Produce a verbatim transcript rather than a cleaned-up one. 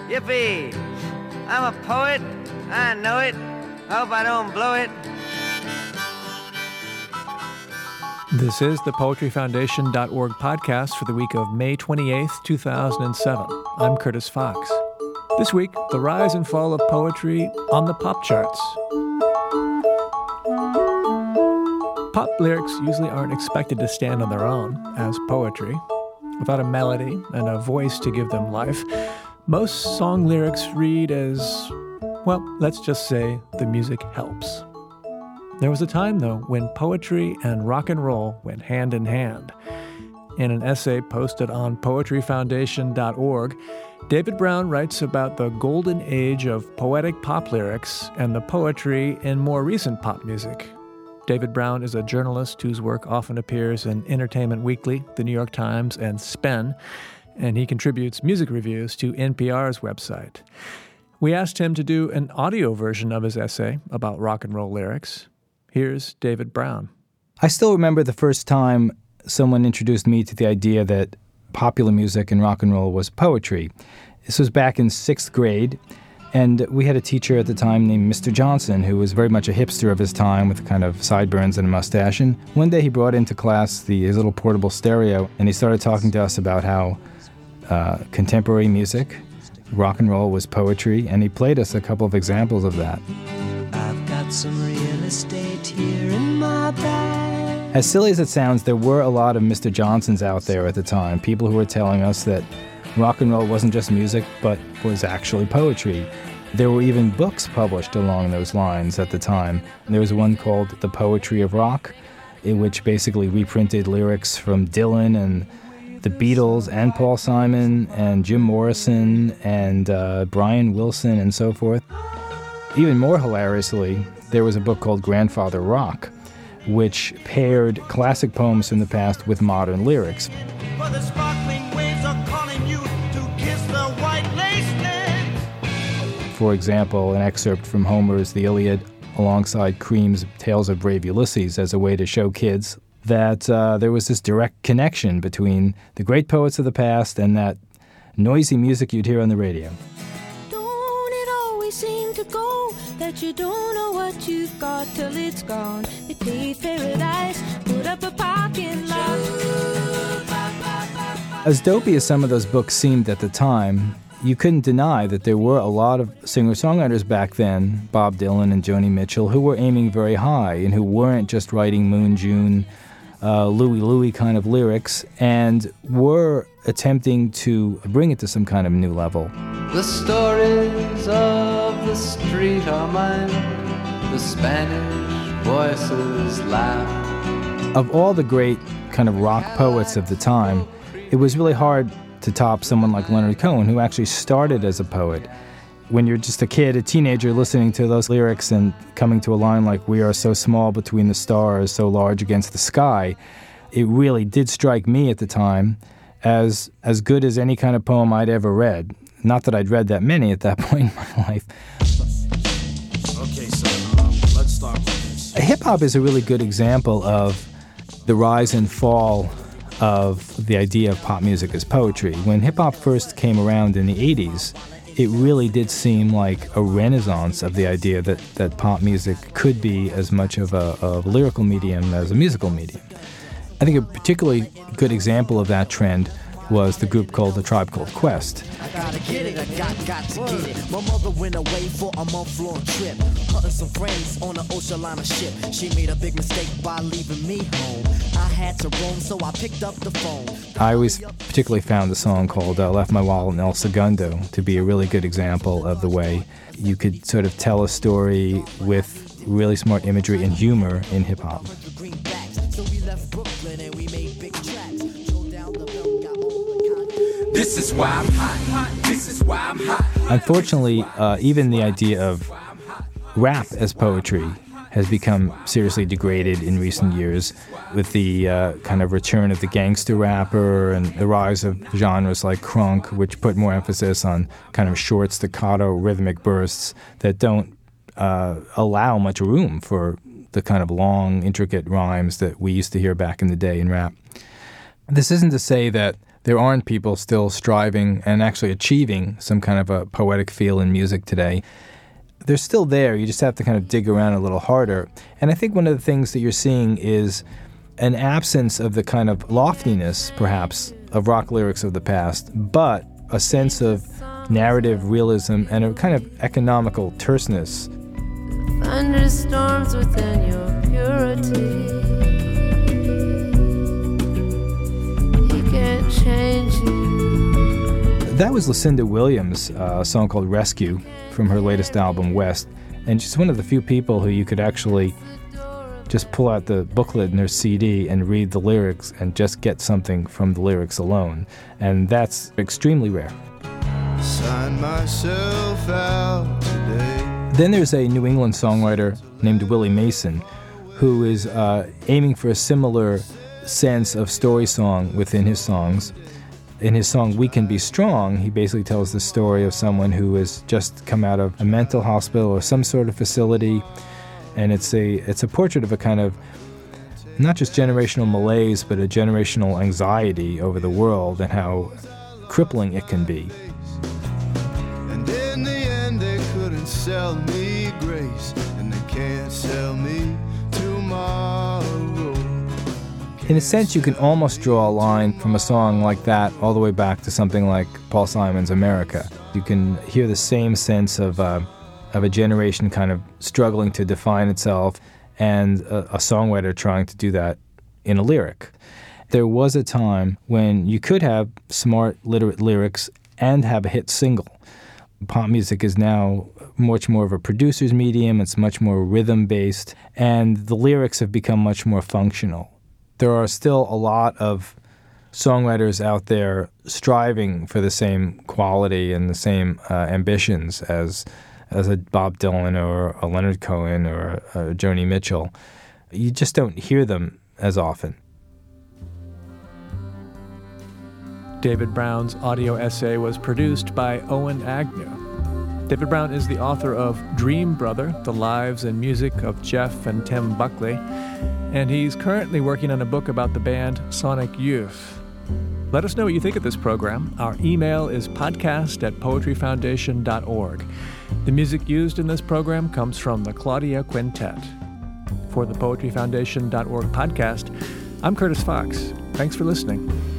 Yippee! I'm a poet. I know it. Hope I don't blow it. This is the Poetry Foundation dot org podcast for the week of May twenty-eighth, two thousand seven. I'm Curtis Fox. This week, the rise and fall of poetry on the pop charts. Pop lyrics usually aren't expected to stand on their own as poetry. Without a melody and a voice to give them life, most song lyrics read as, well, let's just say the music helps. There was a time, though, when poetry and rock and roll went hand in hand. In an essay posted on Poetry Foundation dot org, David Brown writes about the golden age of poetic pop lyrics and the poetry in more recent pop music. David Brown is a journalist whose work often appears in Entertainment Weekly, The New York Times, and Spen, and he contributes music reviews to N P R's website. We asked him to do an audio version of his essay about rock and roll lyrics. Here's David Brown. I still remember the first time someone introduced me to the idea that popular music and rock and roll was poetry. This was back in sixth grade, and we had a teacher at the time named Mister Johnson, who was very much a hipster of his time with kind of sideburns and a mustache. And one day he brought into class the his little portable stereo, and he started talking to us about how uh, contemporary music, rock and roll was poetry, and he played us a couple of examples of that. I've got some real estate here in my bag. As silly as it sounds, there were a lot of Mister Johnsons out there at the time, people who were telling us that rock and roll wasn't just music, but was actually poetry. There were even books published along those lines at the time. There was one called The Poetry of Rock, in which basically reprinted lyrics from Dylan and the Beatles and Paul Simon and Jim Morrison and uh, Brian Wilson and so forth. Even more hilariously, there was a book called Grandfather Rock, which paired classic poems from the past with modern lyrics. For the sparkling waves are calling you to kiss the white lace net. For example, an excerpt from Homer's The Iliad alongside Cream's Tales of Brave Ulysses as a way to show kids that uh, there was this direct connection between the great poets of the past and that noisy music you'd hear on the radio. Don't it always seem to go that you don't know what you've got till it's gone? They paved paradise, put up a parking lot. As dopey as some of those books seemed at the time, you couldn't deny that there were a lot of singer-songwriters back then, Bob Dylan and Joni Mitchell, who were aiming very high and who weren't just writing Moon June, uh, Louie Louie kind of lyrics, and were attempting to bring it to some kind of new level. The stories of the street are mine, the Spanish voices laugh. Of all the great kind of rock poets of the time, it was really hard to top someone like Leonard Cohen, who actually started as a poet. When you're just a kid, a teenager, listening to those lyrics and coming to a line like, "We are so small between the stars, so large against the sky," it really did strike me at the time as as good as any kind of poem I'd ever read. Not that I'd read that many at that point in my life. Okay, so um, let's start with this. Hip-hop is a really good example of the rise and fall of the idea of pop music as poetry. When hip-hop first came around in the eighties, it really did seem like a renaissance of the idea that, that pop music could be as much of a, a lyrical medium as a musical medium. I think a particularly good example of that trend was the group called The Tribe Called Quest. I gotta get it, I got, got to get it. My mother went away for a month-long trip, hunting some friends on an ocean liner ship. She made a big mistake by leaving me home. I had to roam, so I picked up the phone. I always particularly found the song called uh, Left My Wallet in El Segundo to be a really good example of the way you could sort of tell a story with really smart imagery and humor in hip-hop. So we left Brooklyn and we made big tracks. This is why I'm hot. This is why I'm hot. Unfortunately, uh, even the idea of rap as poetry has become seriously degraded in recent years with the uh, kind of return of the gangster rapper and the rise of genres like crunk, which put more emphasis on kind of short staccato rhythmic bursts that don't uh, allow much room for the kind of long, intricate rhymes that we used to hear back in the day in rap. This isn't to say that there aren't people still striving and actually achieving some kind of a poetic feel in music today. They're still there. You just have to kind of dig around a little harder. And I think one of the things that you're seeing is an absence of the kind of loftiness, perhaps, of rock lyrics of the past, but a sense of narrative realism and a kind of economical terseness. Thunderstorms within your purity. He can't change you. That was Lucinda Williams, uh, a song called Rescue from her latest album, West. And she's one of the few people who you could actually just pull out the booklet in her C D and read the lyrics and just get something from the lyrics alone. And that's extremely rare. Sign myself out today. Then there's a New England songwriter named Willie Mason who is uh, aiming for a similar sense of story song within his songs. In his song We Can Be Strong, he basically tells the story of someone who has just come out of a mental hospital or some sort of facility, and it's a it's a portrait of a kind of not just generational malaise, but a generational anxiety over the world and how crippling it can be. And in the end they couldn't sell me grace, and they can't sell me tomorrow. In a sense, you can almost draw a line from a song like that all the way back to something like Paul Simon's America. You can hear the same sense of uh, of a generation kind of struggling to define itself, and a, a songwriter trying to do that in a lyric. There was a time when you could have smart, literate lyrics and have a hit single. Pop music is now much more of a producer's medium. It's much more rhythm-based, and the lyrics have become much more functional. There are still a lot of songwriters out there striving for the same quality and the same uh, ambitions as as a Bob Dylan or a Leonard Cohen or a, a Joni Mitchell. You just don't hear them as often. David Brown's audio essay was produced by Owen Agnew. David Brown is the author of Dream Brother, The Lives and Music of Jeff and Tim Buckley, and he's currently working on a book about the band Sonic Youth. Let us know what you think of this program. Our email is podcast at poetry foundation dot org. The music used in this program comes from the Claudia Quintet. For the poetry foundation dot org podcast, I'm Curtis Fox. Thanks for listening.